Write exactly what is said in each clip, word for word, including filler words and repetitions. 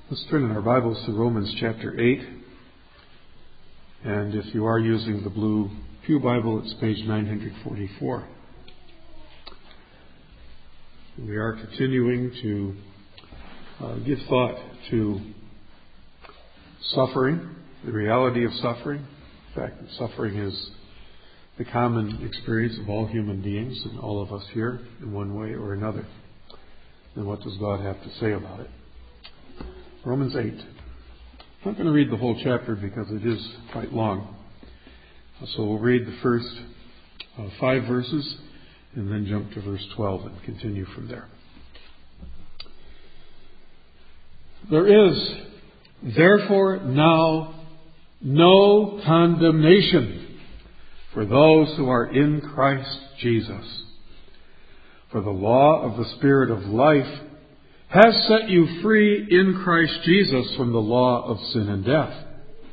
Let's turn in our Bibles to Romans chapter eight. And if you are using the blue Pew Bible, it's page nine forty-four. We are continuing to uh, give thought to suffering, the reality of suffering. In fact, suffering is the common experience of all human beings and all of us here in one way or another. And what does God have to say about it? Romans eight. I'm not going to read the whole chapter because it is quite long. So we'll read the first uh, five verses and then jump to verse twelve and continue from there. There is therefore now no condemnation for those who are in Christ Jesus. For the law of the Spirit of life has set you free in Christ Jesus from the law of sin and death.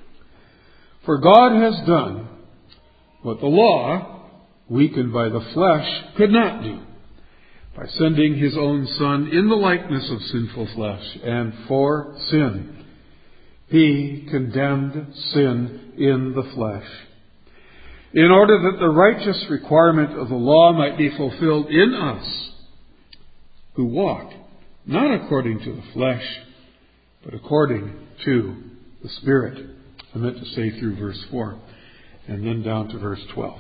For God has done what the law, weakened by the flesh, could not do, by sending his own Son in the likeness of sinful flesh, and for sin, he condemned sin in the flesh, in order that the righteous requirement of the law might be fulfilled in us, who walk not according to the flesh, but according to the Spirit. I meant to say through verse four, and then down to verse twelve.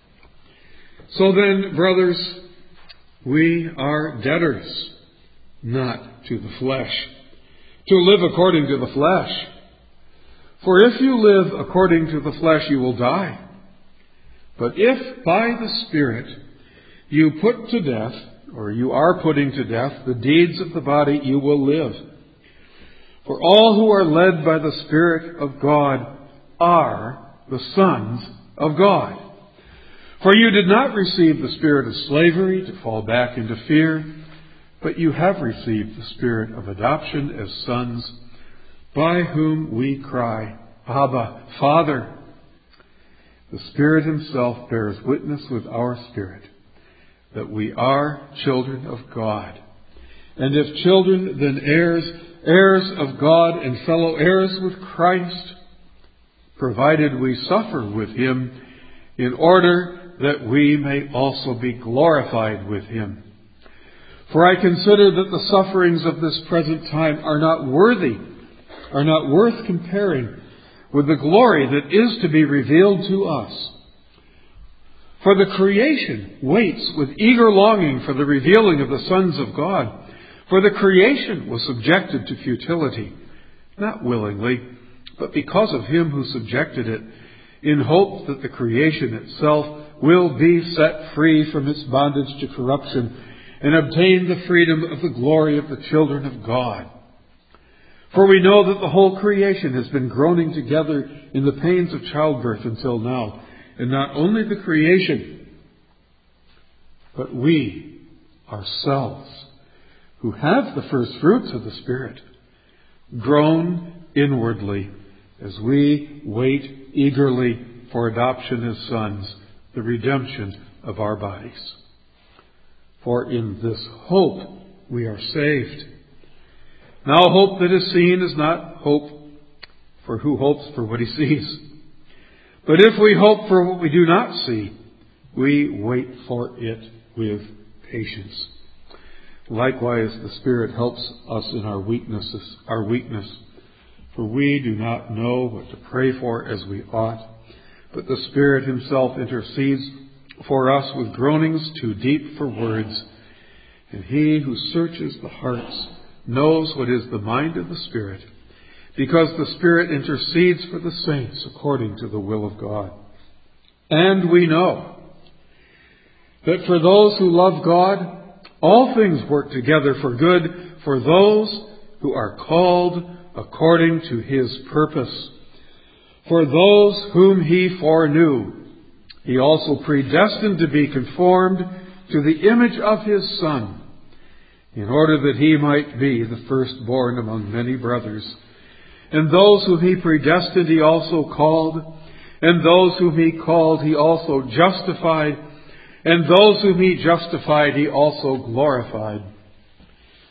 So then, brothers, we are debtors, not to the flesh, to live according to the flesh. For if you live according to the flesh, you will die. But if by the Spirit you put to death, or you are putting to death, the deeds of the body, you will live. For all who are led by the Spirit of God are the sons of God. For you did not receive the spirit of slavery to fall back into fear, but you have received the Spirit of adoption as sons, by whom we cry, Abba, Father. The Spirit himself bears witness with our spirit that we are children of God. And if children, then heirs, heirs of God and fellow heirs with Christ, provided we suffer with him, in order that we may also be glorified with him. For I consider that the sufferings of this present time are not worthy, are not worth comparing with the glory that is to be revealed to us. For the creation waits with eager longing for the revealing of the sons of God. For the creation was subjected to futility, not willingly, but because of him who subjected it, in hope that the creation itself will be set free from its bondage to corruption and obtain the freedom of the glory of the children of God. For we know that the whole creation has been groaning together in the pains of childbirth until now. And not only the creation, but we ourselves, who have the first fruits of the Spirit, groan inwardly as we wait eagerly for adoption as sons, the redemption of our bodies. For in this hope we are saved. Now hope that is seen is not hope, for who hopes for what he sees? But if we hope for what we do not see, we wait for it with patience. Likewise, the Spirit helps us in our weaknesses, our weakness. For we do not know what to pray for as we ought, but the Spirit himself intercedes for us with groanings too deep for words. And he who searches the hearts knows what is the mind of the Spirit, because the Spirit intercedes for the saints according to the will of God. And we know that for those who love God, all things work together for good, for those who are called according to his purpose. For those whom he foreknew, he also predestined to be conformed to the image of his Son, in order that he might be the firstborn among many brothers. And those whom he predestined, he also called. And those whom he called, he also justified. And those whom he justified, he also glorified.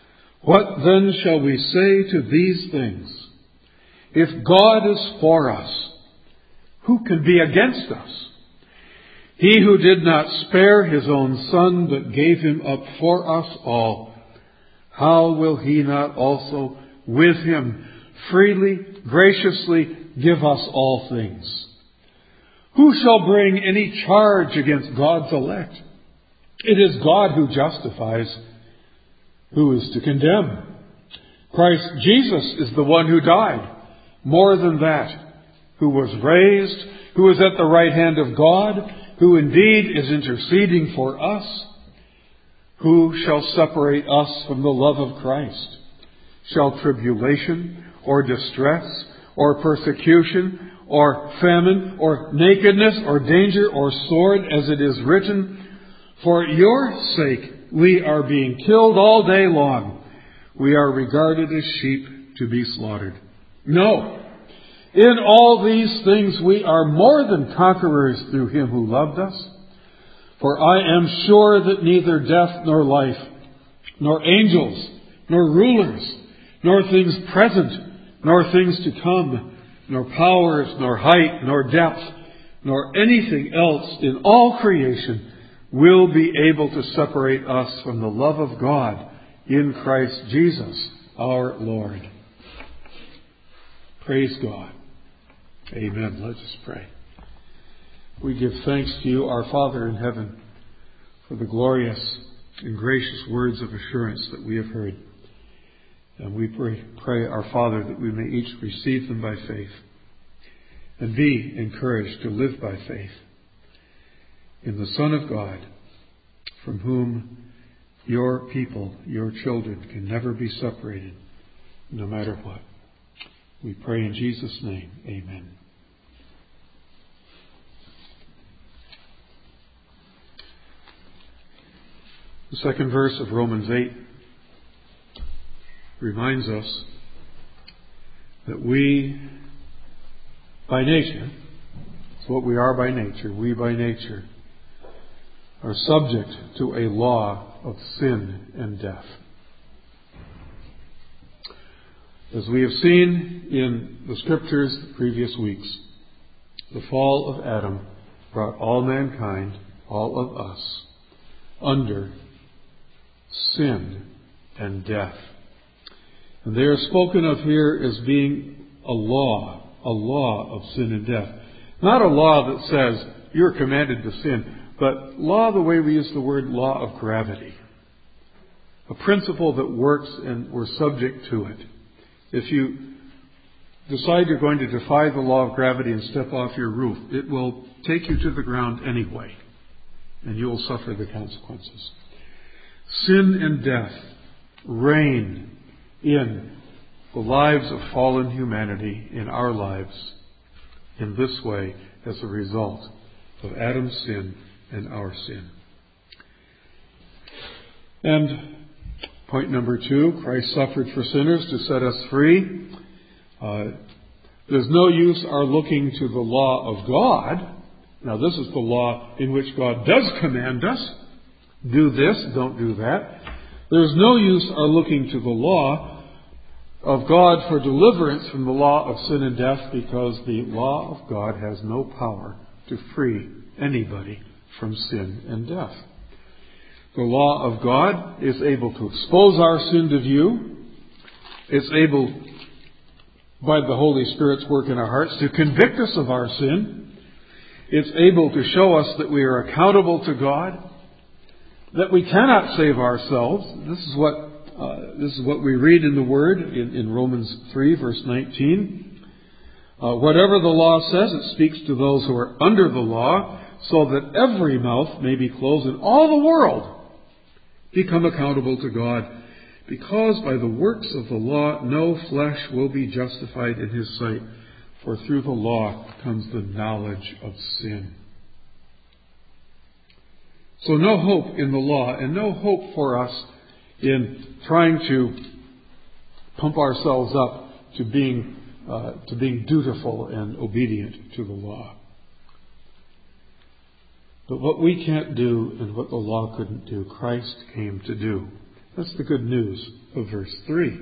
What then shall we say to these things? If God is for us, who can be against us? He who did not spare his own Son, but gave him up for us all, how will he not also with him freely, graciously give us all things? Who shall bring any charge against God's elect? It is God who justifies. Who is to condemn? Christ Jesus is the one who died. More than that, who was raised, who is at the right hand of God, who indeed is interceding for us. Who shall separate us from the love of Christ? Shall tribulation, or distress, or persecution, or famine, or nakedness, or danger, or sword, as it is written, for your sake we are being killed all day long. We are regarded as sheep to be slaughtered. No. In all these things we are more than conquerors through him who loved us. For I am sure that neither death nor life, nor angels, nor rulers, nor things present, nor things to come, nor powers, nor height, nor depth, nor anything else in all creation will be able to separate us from the love of God in Christ Jesus our Lord. Praise God. Amen. Let us pray. We give thanks to you, our Father in heaven, for the glorious and gracious words of assurance that we have heard. And we pray, pray, our Father, that we may each receive them by faith and be encouraged to live by faith in the Son of God, from whom your people, your children, can never be separated, no matter what. We pray in Jesus' name. Amen. The second verse of Romans eight reminds us that we, by nature, it's what we are by nature, we by nature are subject to a law of sin and death. As we have seen in the Scriptures the previous weeks, the fall of Adam brought all mankind, all of us, under sin and death. And they are spoken of here as being a law, a law of sin and death. Not a law that says you're commanded to sin, but law the way we use the word law of gravity. A principle that works and we're subject to it. If you decide you're going to defy the law of gravity and step off your roof, it will take you to the ground anyway, and you will suffer the consequences. Sin and death reign in the lives of fallen humanity, in our lives, in this way as a result of Adam's sin and our sin. And point number two, Christ suffered for sinners to set us free. Uh, there's no use our looking to the law of God. Now, this is the law in which God does command us. Do this, don't do that. There's no use our looking to the law of God for deliverance from the law of sin and death, because the law of God has no power to free anybody from sin and death. The law of God is able to expose our sin to view. It's able, by the Holy Spirit's work in our hearts, to convict us of our sin. It's able to show us that we are accountable to God, that we cannot save ourselves. This is what uh, this is what we read in the Word in, in Romans three, verse nineteen. Uh, whatever the law says, it speaks to those who are under the law, so that every mouth may be closed and all the world become accountable to God. Because by the works of the law no flesh will be justified in his sight, for through the law comes the knowledge of sin. So no hope in the law, and no hope for us in trying to pump ourselves up to being uh, to being dutiful and obedient to the law. But what we can't do and what the law couldn't do, Christ came to do. That's the good news of verse three.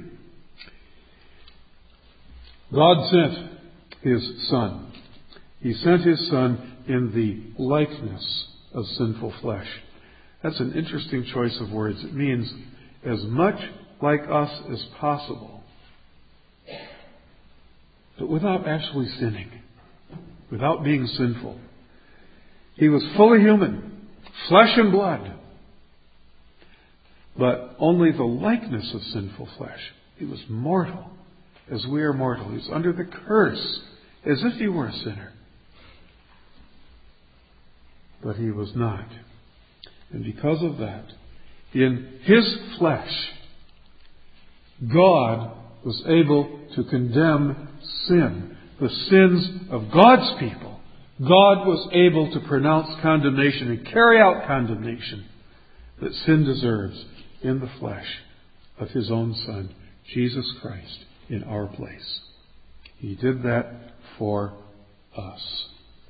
God sent His Son. He sent His Son in the likeness of sinful flesh. That's an interesting choice of words. It means as much like us as possible, but without actually sinning, without being sinful. He was fully human, flesh and blood, but only the likeness of sinful flesh. He was mortal, as we are mortal. He was under the curse, as if He were a sinner. But He was not. And because of that, in His flesh, God was able to condemn sin, the sins of God's people. God was able to pronounce condemnation and carry out condemnation that sin deserves in the flesh of His own Son, Jesus Christ, in our place. He did that for us.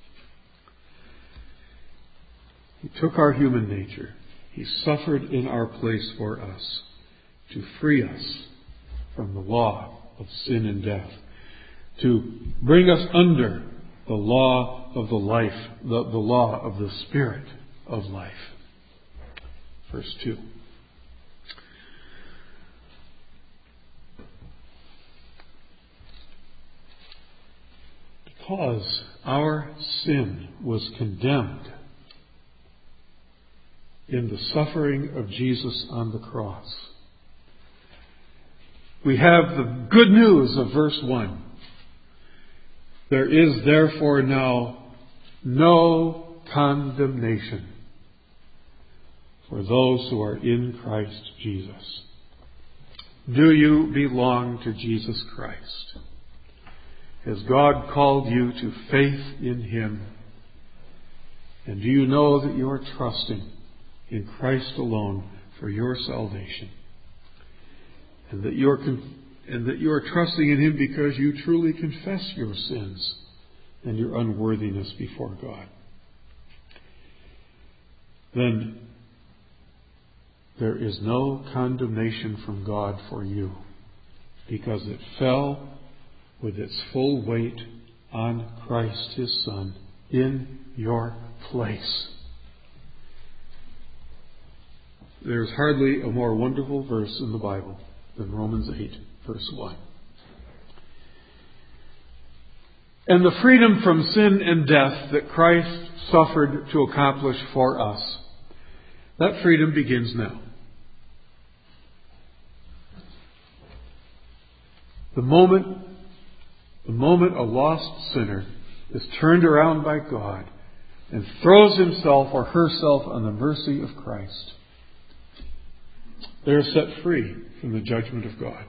He took our human nature. He suffered in our place for us to free us from the law of sin and death, to bring us under the law of the life, the, the law of the Spirit of life. Verse two. Because our sin was condemned in the suffering of Jesus on the cross, we have the good news of verse one. There is therefore now no condemnation for those who are in Christ Jesus. Do you belong to Jesus Christ? Has God called you to faith in Him? And do you know that you are trusting in Christ alone for your salvation? And that you are con- and that you are trusting in Him because you truly confess your sins and your unworthiness before God. Then there is no condemnation from God for you, because it fell with its full weight on Christ His Son in your place. There's hardly a more wonderful verse in the Bible than Romans eight, verse one. And the freedom from sin and death that Christ suffered to accomplish for us, that freedom begins now. The moment, the moment a lost sinner is turned around by God and throws himself or herself on the mercy of Christ, they are set free from the judgment of God.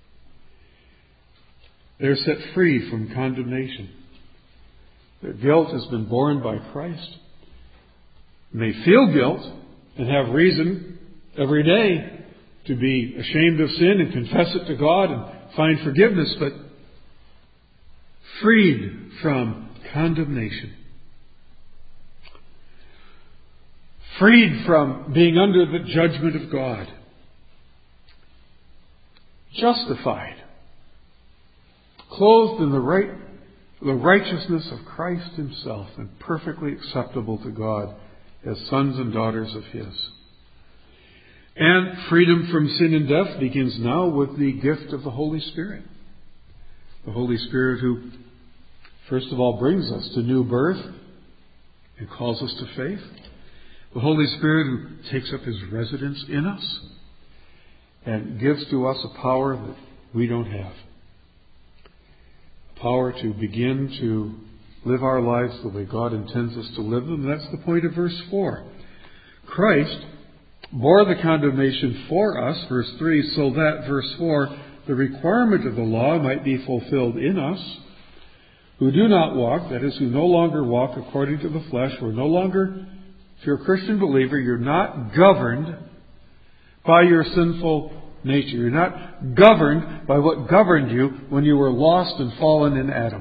They are set free from condemnation. Their guilt has been borne by Christ. And they feel guilt and have reason every day to be ashamed of sin and confess it to God and find forgiveness, but freed from condemnation. Freed from being under the judgment of God. Justified. Clothed in the right, the righteousness of Christ Himself and perfectly acceptable to God as sons and daughters of His. And freedom from sin and death begins now with the gift of the Holy Spirit. The Holy Spirit who, first of all, brings us to new birth and calls us to faith. The Holy Spirit who takes up His residence in us and gives to us a power that we don't have. A power to begin to live our lives the way God intends us to live them. That's the point of verse four. Christ bore the condemnation for us, verse three, so that, verse four, the requirement of the law might be fulfilled in us, who do not walk, that is, who no longer walk according to the flesh. We're no longer, if you're a Christian believer, you're not governed by your sinful nature. You're not governed by what governed you when you were lost and fallen in Adam.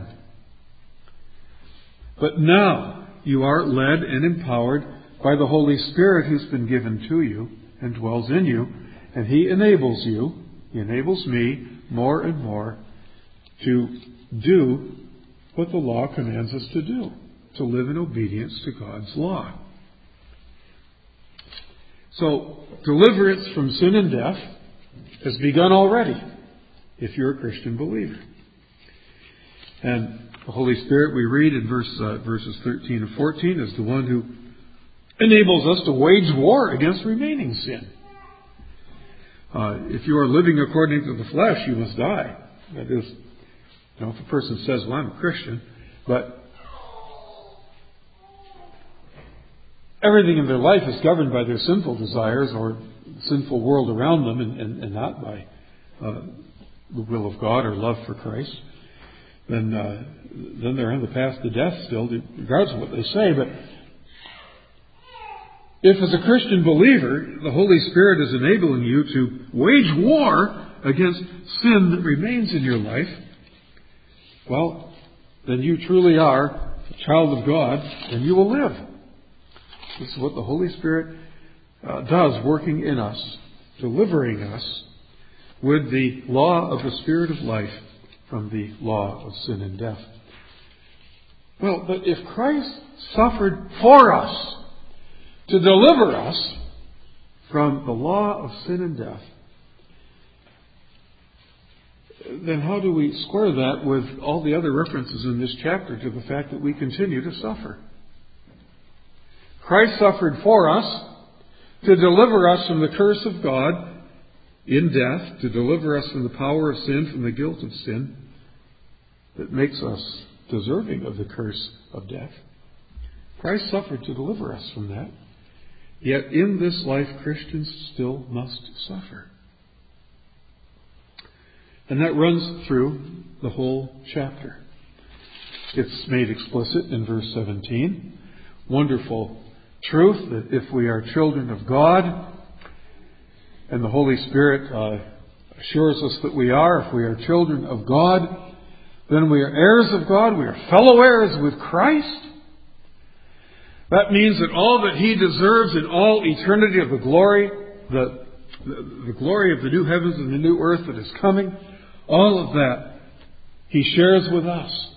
But now you are led and empowered by the Holy Spirit who's been given to you and dwells in you. And He enables you, He enables me more and more to do what the law commands us to do, to live in obedience to God's law. So, deliverance from sin and death has begun already, if you're a Christian believer. And the Holy Spirit, we read in verse, uh, verses thirteen and fourteen, is the one who enables us to wage war against remaining sin. Uh, if you are living according to the flesh, you must die. That is, you know, if a person says, well, I'm a Christian, but everything in their life is governed by their sinful desires or the sinful world around them and, and, and not by uh, the will of God or love for Christ, then uh, then they're on the path to death still, regardless of what they say. But if as a Christian believer, the Holy Spirit is enabling you to wage war against sin that remains in your life, well, then you truly are a child of God and you will live. This is what the Holy Spirit uh, does, working in us, delivering us with the law of the Spirit of life from the law of sin and death. Well, but if Christ suffered for us to deliver us from the law of sin and death, then how do we square that with all the other references in this chapter to the fact that we continue to suffer? Christ suffered for us to deliver us from the curse of God in death, to deliver us from the power of sin, from the guilt of sin that makes us deserving of the curse of death. Christ suffered to deliver us from that. Yet in this life, Christians still must suffer. And that runs through the whole chapter. It's made explicit in verse seventeen. Wonderful truth that if we are children of God, and the Holy Spirit uh, assures us that we are, if we are children of God, then we are heirs of God, we are fellow heirs with Christ. That means that all that He deserves in all eternity of the glory, the, the, the glory of the new heavens and the new earth that is coming, all of that He shares with us.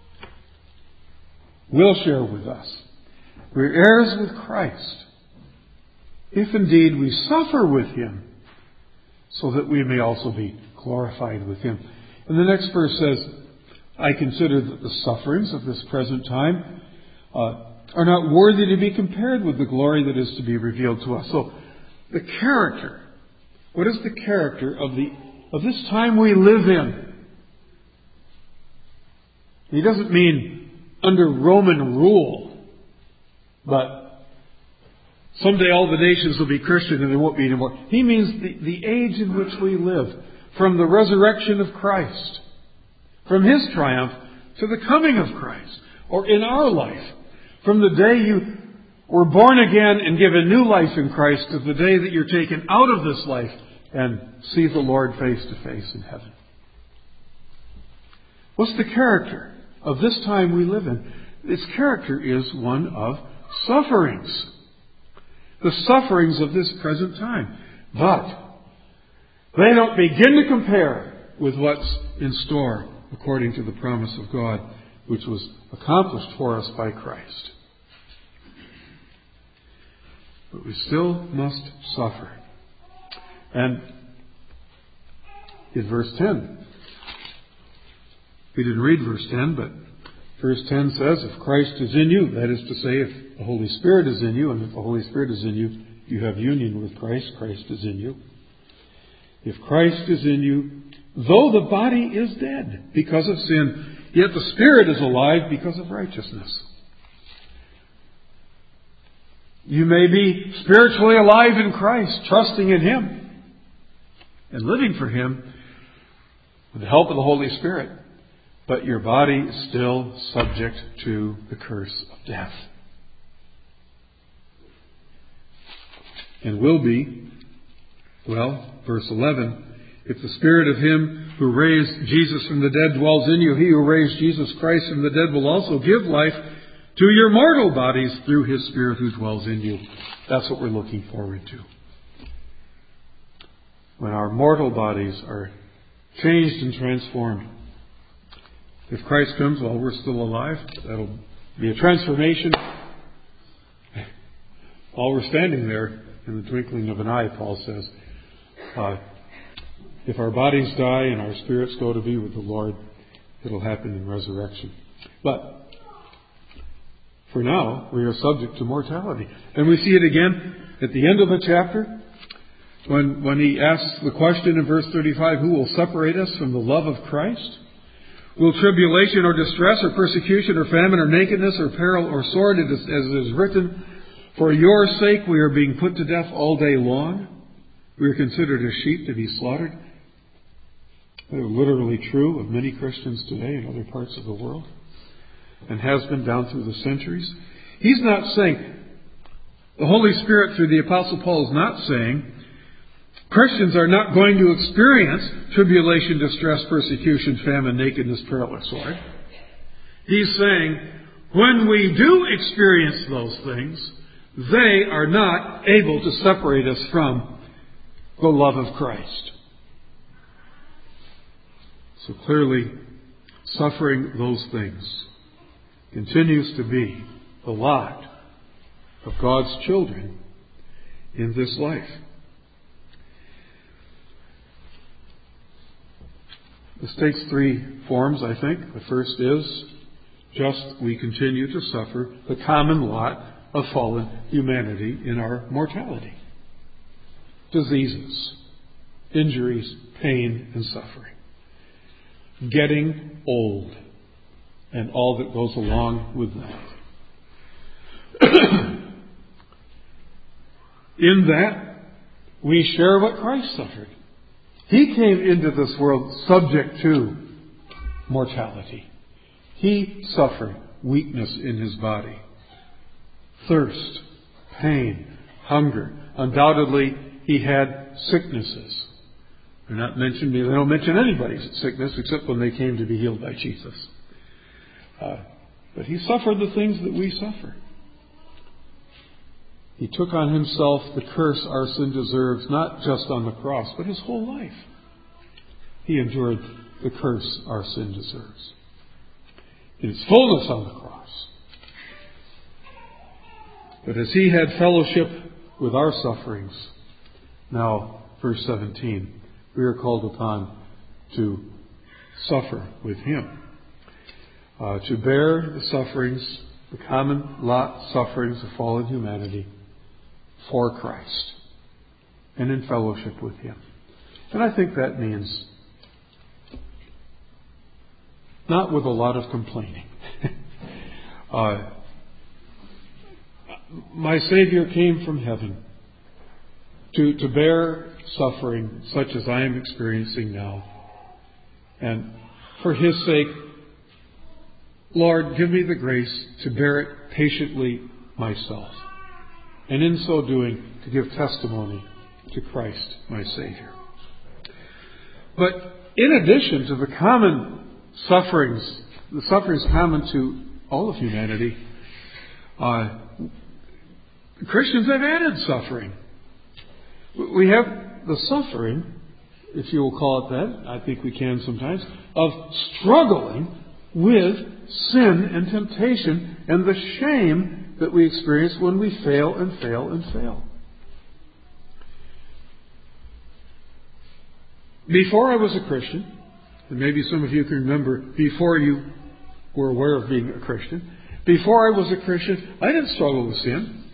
Will share with us. We're heirs with Christ, if indeed we suffer with Him, so that we may also be glorified with Him. And the next verse says, I consider that the sufferings of this present time uh, are not worthy to be compared with the glory that is to be revealed to us. So, the character, what is the character of the of this time we live in? He doesn't mean under Roman rule, but someday all the nations will be Christian and there won't be any more. He means the, the age in which we live, from the resurrection of Christ, from His triumph to the coming of Christ, or in our life, from the day you were born again and given new life in Christ to the day that you're taken out of this life and see the Lord face to face in heaven. What's the character of this time we live in? Its character is one of sufferings. The sufferings of this present time. But they don't begin to compare with what's in store according to the promise of God, which was accomplished for us by Christ. But we still must suffer. And in verse ten, we didn't read verse ten, but verse ten says, if Christ is in you, that is to say, if the Holy Spirit is in you, and if the Holy Spirit is in you, you have union with Christ, Christ is in you. If Christ is in you, though the body is dead because of sin, yet the Spirit is alive because of righteousness. You may be spiritually alive in Christ, trusting in Him and living for Him with the help of the Holy Spirit. But your body is still subject to the curse of death. And will be, well, verse eleven, if the Spirit of Him who raised Jesus from the dead dwells in you, He who raised Jesus Christ from the dead will also give life to your mortal bodies through His Spirit who dwells in you. That's what we're looking forward to. when our mortal bodies are changed and transformed. If Christ comes while we're still alive, that'll be a transformation. While we're standing there in the twinkling of an eye, Paul says, uh, if our bodies die and our spirits go to be with the Lord, it'll happen in resurrection. But for now, we are subject to mortality. And we see it again at the end of the chapter when, when he asks the question in verse thirty-five, who will separate us from the love of Christ? Will tribulation or distress or persecution or famine or nakedness or peril or sword, as it is written, for your sake we are being put to death all day long. We are considered as sheep to be slaughtered. That is literally true of many Christians today in other parts of the world, and has been down through the centuries. He's not saying, the Holy Spirit through the Apostle Paul is not saying, Christians are not going to experience tribulation, distress, persecution, famine, nakedness, peril, or sword. He's saying, when we do experience those things, they are not able to separate us from the love of Christ. So clearly, suffering those things continues to be the lot of God's children in this life. This takes three forms, I think. The first is just we continue to suffer the common lot of fallen humanity in our mortality. Diseases, injuries, pain, and suffering. Getting old and all that goes along with that. In that, we share what Christ suffered. He came into this world subject to mortality. He suffered weakness in his body, thirst, pain, hunger. Undoubtedly, he had sicknesses. They're not mentioned. They don't mention anybody's sickness except when they came to be healed by Jesus. Uh, but he suffered the things that we suffer. He took on himself the curse our sin deserves, not just on the cross, but his whole life. He endured the curse our sin deserves in its fullness on the cross. But as he had fellowship with our sufferings, now, verse seventeen, we are called upon to suffer with him. Uh, to bear the sufferings, the common lot sufferings of fallen humanity for Christ and in fellowship with him. And I think that means not with a lot of complaining. uh, my Savior came from heaven to, to bear suffering such as I am experiencing now. And for his sake, Lord, give me the grace to bear it patiently myself. And in so doing, to give testimony to Christ, my Savior. But in addition to the common sufferings, the sufferings common to all of humanity, uh, Christians have added suffering. We have the suffering, if you will call it that, I think we can sometimes, of struggling with sin and temptation and the shame that we experience when we fail and fail and fail. Before I was a Christian, and maybe some of you can remember before you were aware of being a Christian, before I was a Christian, I didn't struggle with sin.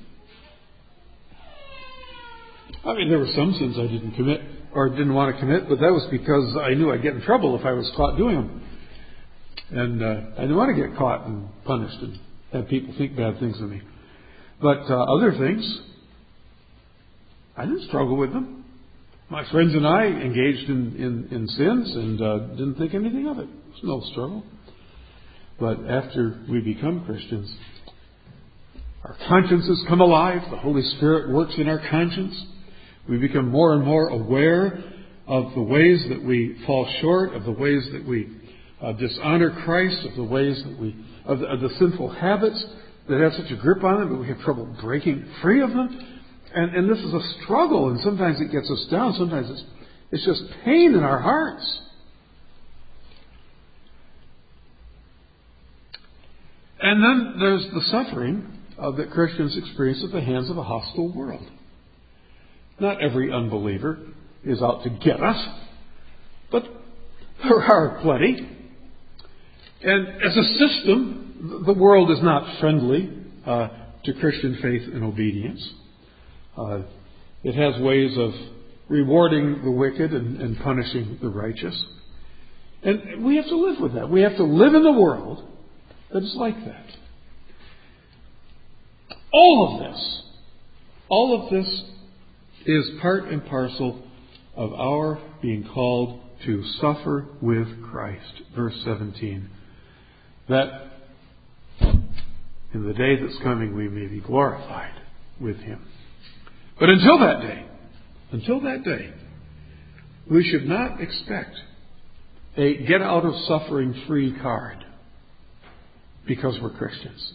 I mean, there were some sins I didn't commit or didn't want to commit, but that was because I knew I'd get in trouble if I was caught doing them. And uh, I didn't want to get caught and punished and have people think bad things of me. But uh, other things, I didn't struggle with them. My friends and I engaged in, in, in sins and uh, didn't think anything of it. There's no struggle. But after we become Christians, our consciences come alive. The Holy Spirit works in our conscience. We become more and more aware of the ways that we fall short, of the ways that we uh, dishonor Christ, of the ways that we, of the, of the sinful habits that have such a grip on them, but we have trouble breaking free of them. And, and this is a struggle, and sometimes it gets us down. Sometimes it's, It's just pain in our hearts. And then there's the suffering uh, that Christians experience at the hands of a hostile world. Not every unbeliever is out to get us, but there are plenty. And as a system, the world is not friendly uh, to Christian faith and obedience. Uh, it has ways of rewarding the wicked and, and punishing the righteous. And we have to live with that. We have to live in the world that is like that. All of this, all of this is part and parcel of our being called to suffer with Christ. Verse seventeen. That in the day that's coming we may be glorified with Him. But until that day, until that day, we should not expect a get out of suffering free card because we're Christians.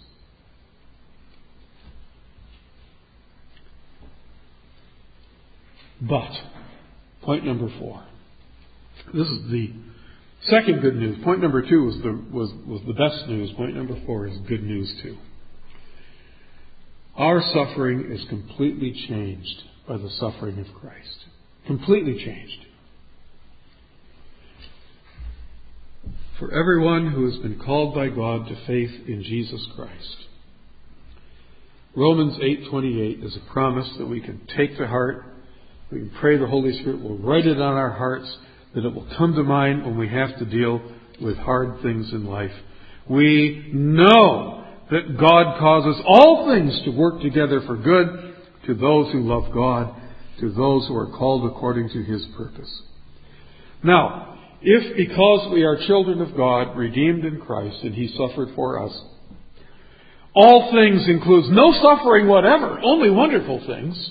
But, point number four. This is the second good news. Point number two was the, was, was the best news. Point number four is good news too. Our suffering is completely changed by the suffering of Christ. Completely changed. For everyone who has been called by God to faith in Jesus Christ. Romans eight twenty-eight is a promise that we can take to heart. We can pray the Holy Spirit will write it on our hearts, that it will come to mind when we have to deal with hard things in life. We know that God causes all things to work together for good to those who love God, to those who are called according to His purpose. Now, if because we are children of God, redeemed in Christ, and He suffered for us, all things includes no suffering whatever, only wonderful things,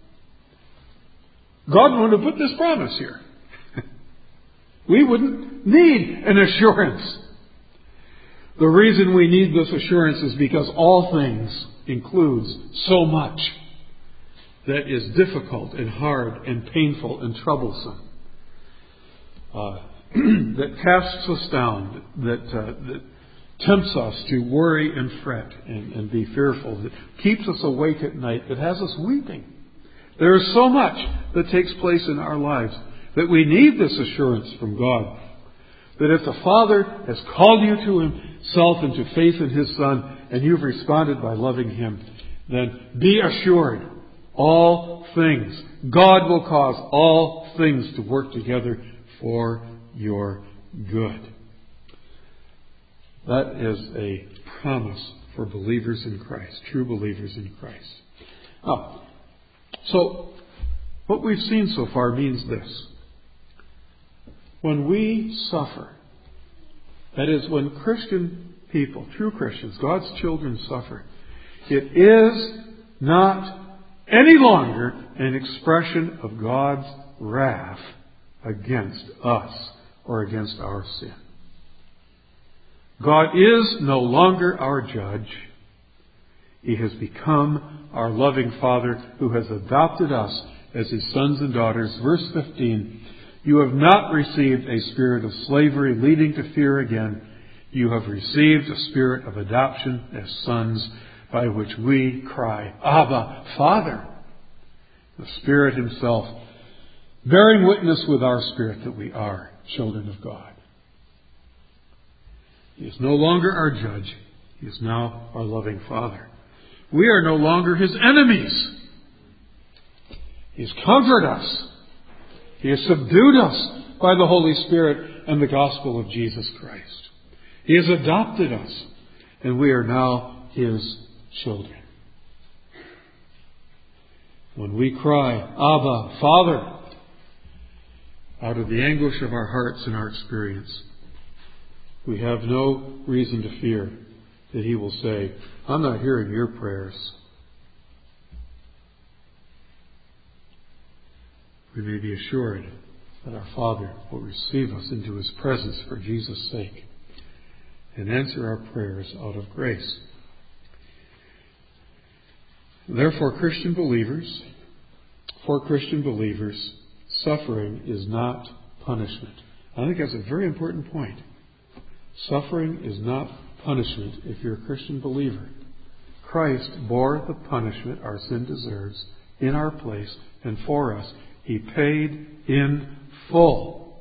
God wouldn't have put this promise here. We wouldn't need an assurance. The reason we need this assurance is because all things includes so much that is difficult and hard and painful and troublesome. Uh, that casts us down, that, uh, that tempts us to worry and fret and, and be fearful, that keeps us awake at night, that has us weeping. There is so much that takes place in our lives that we need this assurance from God. That if the Father has called you to Himself and to faith in His Son, and you've responded by loving Him, then be assured, all things, God will cause all things to work together for your good. That is a promise for believers in Christ, true believers in Christ. Now, so what we've seen so far means this. When we suffer, that is, when Christian people, true Christians, God's children suffer, it is not any longer an expression of God's wrath against us or against our sin. God is no longer our judge. He has become our loving Father who has adopted us as His sons and daughters. Verse fifteen, you have not received a spirit of slavery leading to fear again. You have received a spirit of adoption as sons by which we cry, Abba, Father. The Spirit Himself bearing witness with our spirit that we are children of God. He is no longer our judge. He is now our loving Father. We are no longer His enemies. He has conquered us. He has subdued us by the Holy Spirit and the gospel of Jesus Christ. He has adopted us, and we are now His children. When we cry, Abba, Father, out of the anguish of our hearts and our experience, we have no reason to fear that He will say, I'm not hearing your prayers. We may be assured that our Father will receive us into His presence for Jesus' sake and answer our prayers out of grace. Therefore, Christian believers, for Christian believers, suffering is not punishment. I think that's a very important point. Suffering is not punishment if you're a Christian believer. Christ bore the punishment our sin deserves in our place and for us. He paid in full.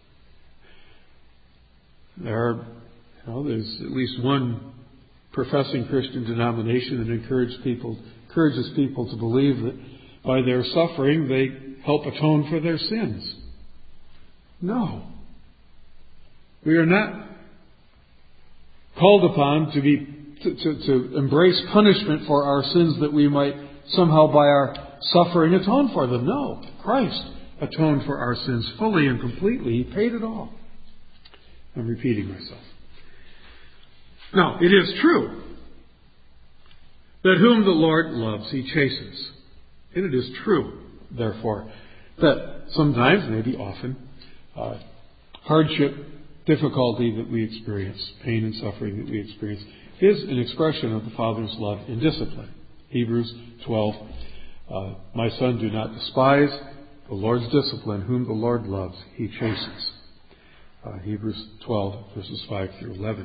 There are, you know, there's at least one professing Christian denomination that encourages people, encourages people to believe that by their suffering they help atone for their sins. No. We are not called upon to be to, to, to embrace punishment for our sins that we might somehow by our suffering atone for them. No. Christ atoned for our sins fully and completely. He paid it all. I'm repeating myself. Now, it is true that whom the Lord loves, He chastens. And it is true, therefore, that sometimes, maybe often, uh, hardship, difficulty that we experience, pain and suffering that we experience, is an expression of the Father's love in discipline. Hebrews twelve, uh, my son, do not despise the Lord's discipline. Whom the Lord loves, He chastens. Uh, Hebrews twelve, verses five through eleven.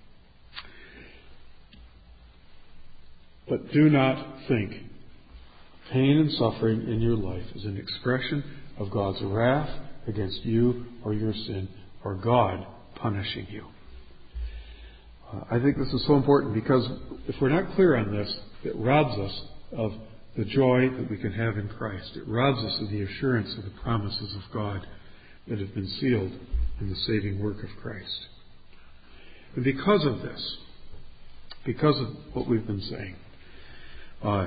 But do not think pain and suffering in your life is an expression of God's wrath against you or your sin, or God punishing you. Uh, I think this is so important because if we're not clear on this, it robs us of the joy that we can have in Christ. It robs us of the assurance of the promises of God that have been sealed in the saving work of Christ. And because of this, because of what we've been saying, uh,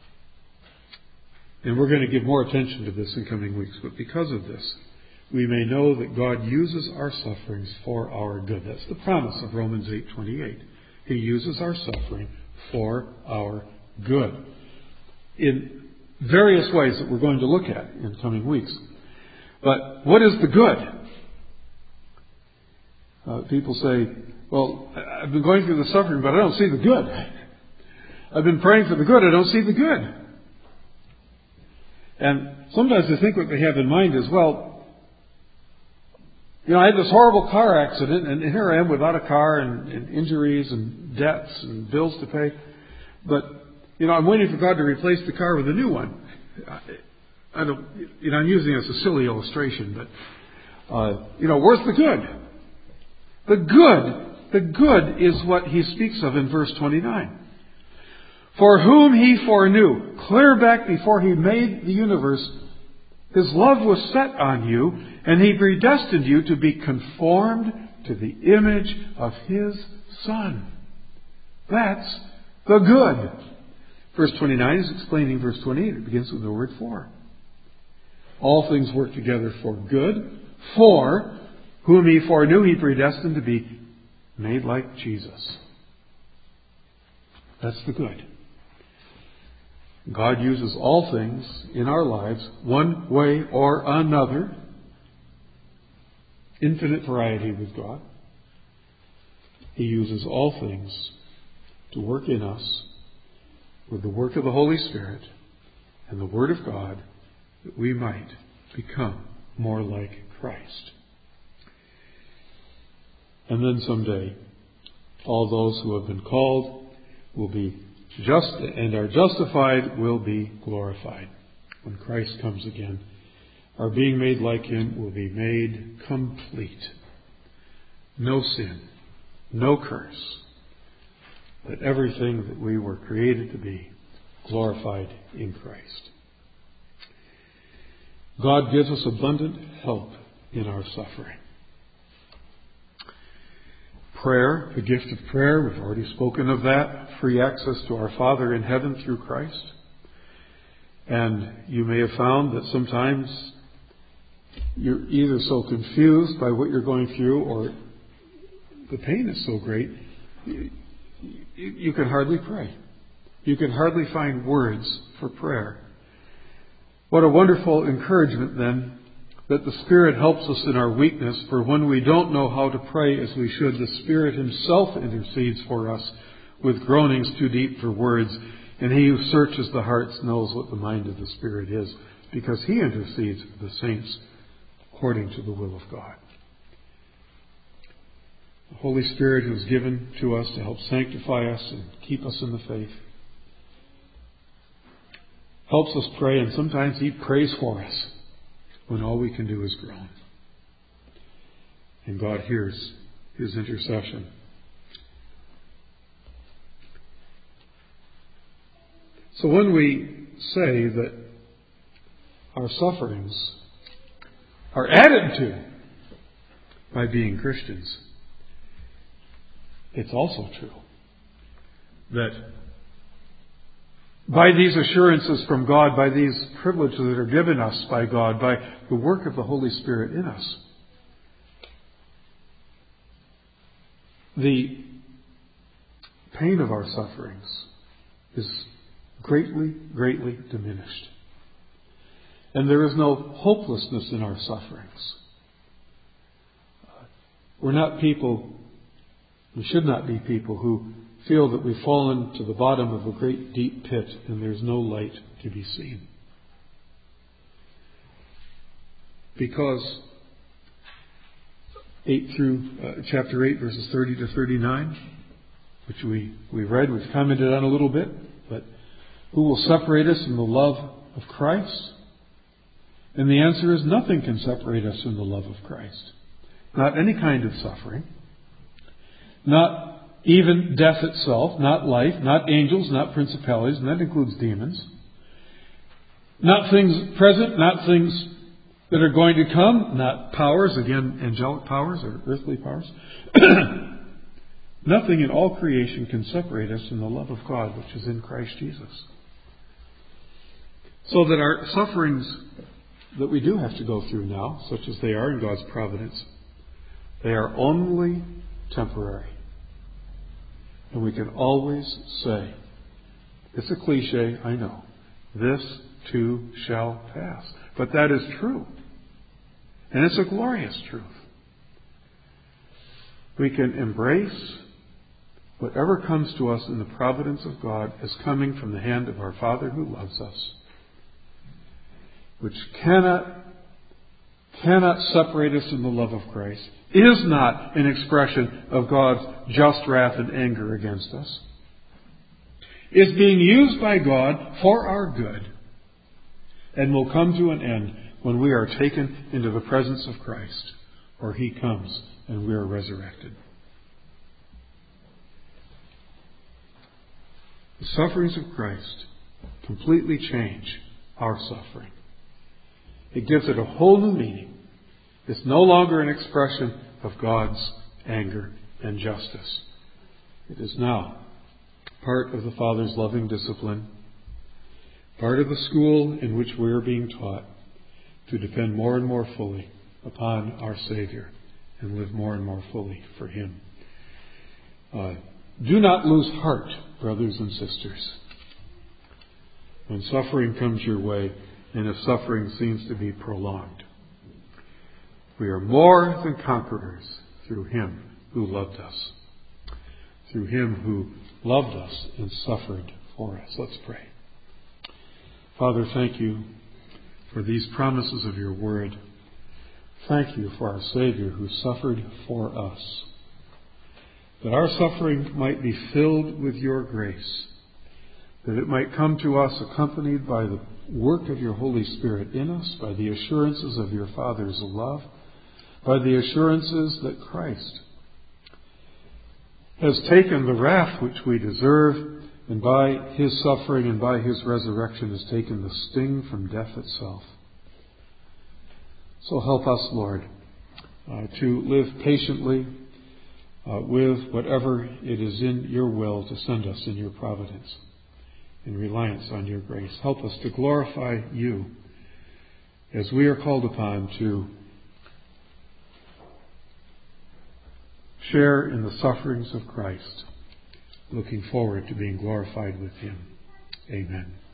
and we're going to give more attention to this in coming weeks, but because of this, we may know that God uses our sufferings for our good. That's the promise of Romans eight twenty-eight. He uses our suffering for our good in various ways that we're going to look at in coming weeks. But what is the good? Uh, people say, well, I've been going through the suffering, but I don't see the good. I've been praying for the good, I don't see the good. And sometimes I think what they have in mind is, well, you know, I had this horrible car accident, and here I am without a car and, and injuries and debts and bills to pay. But, you know, I'm waiting for God to replace the car with a new one. I, I don't, you know, I'm using it as a silly illustration, but, uh, you know, where's the good? The good, the good is what he speaks of in verse twenty-nine. For whom he foreknew, clear back before he made the universe, his love was set on you, and he predestined you to be conformed to the image of his Son. That's the good. Verse twenty-nine is explaining verse twenty-eight. It begins with the word for. All things work together for good, for whom he foreknew, he predestined to be made like Jesus. That's the good. God uses all things in our lives, one way or another. Infinite variety with God. He uses all things to work in us with the work of the Holy Spirit and the Word of God, that we might become more like Christ. And then someday, all those who have been called will be just and are justified will be glorified. When Christ comes again, our being made like Him will be made complete. No sin, no curse, but everything that we were created to be glorified in Christ. God gives us abundant help in our suffering. Prayer, the gift of prayer, we've already spoken of that. Free access to our Father in heaven through Christ. And you may have found that sometimes you're either so confused by what you're going through, or the pain is so great, you, you can hardly pray. You can hardly find words for prayer. What a wonderful encouragement then, that the Spirit helps us in our weakness, for when we don't know how to pray as we should, the Spirit Himself intercedes for us with groanings too deep for words, and He who searches the hearts knows what the mind of the Spirit is, because He intercedes for the saints according to the will of God. The Holy Spirit who is given to us to help sanctify us and keep us in the faith helps us pray, and sometimes He prays for us when all we can do is groan. And God hears His intercession. So when we say that our sufferings are added to by being Christians, it's also true that by these assurances from God, by these privileges that are given us by God, by the work of the Holy Spirit in us, the pain of our sufferings is greatly, greatly diminished. And there is no hopelessness in our sufferings. We're not people, we should not be people who feel that we've fallen to the bottom of a great deep pit and there's no light to be seen. Because eight through uh, chapter eight, verses thirty to thirty-nine, which we, we read, we've commented on a little bit, but who will separate us from the love of Christ? And the answer is nothing can separate us from the love of Christ. Not any kind of suffering. Not even death itself. Not life. Not angels. Not principalities. And that includes demons. Not things present. Not things that are going to come. Not powers. Again, angelic powers or earthly powers. Nothing in all creation can separate us from the love of God which is in Christ Jesus. So that our sufferings that we do have to go through now, such as they are in God's providence, they are only temporary. And we can always say, it's a cliche, I know, this too shall pass. But that is true. And it's a glorious truth. We can embrace whatever comes to us in the providence of God as coming from the hand of our Father who loves us, which cannot, cannot separate us from the love of Christ, is not an expression of God's just wrath and anger against us, is being used by God for our good, and will come to an end when we are taken into the presence of Christ, or He comes and we are resurrected. The sufferings of Christ completely change our suffering. It gives it a whole new meaning. It's no longer an expression of God's anger and justice. It is now part of the Father's loving discipline, part of the school in which we are being taught to depend more and more fully upon our Savior and live more and more fully for Him. Uh, do not lose heart, brothers and sisters, when suffering comes your way and if suffering seems to be prolonged. We are more than conquerors through Him who loved us. Through Him who loved us and suffered for us. Let's pray. Father, thank You for these promises of Your word. Thank You for our Savior who suffered for us, that our suffering might be filled with Your grace, that it might come to us accompanied by the work of Your Holy Spirit in us, by the assurances of Your Father's love, by the assurances that Christ has taken the wrath which we deserve, and by His suffering and by His resurrection has taken the sting from death itself. So help us, Lord, uh, to live patiently uh, with whatever it is in Your will to send us in Your providence, in reliance on Your grace. Help us to glorify You as we are called upon to share in the sufferings of Christ, looking forward to being glorified with Him. Amen.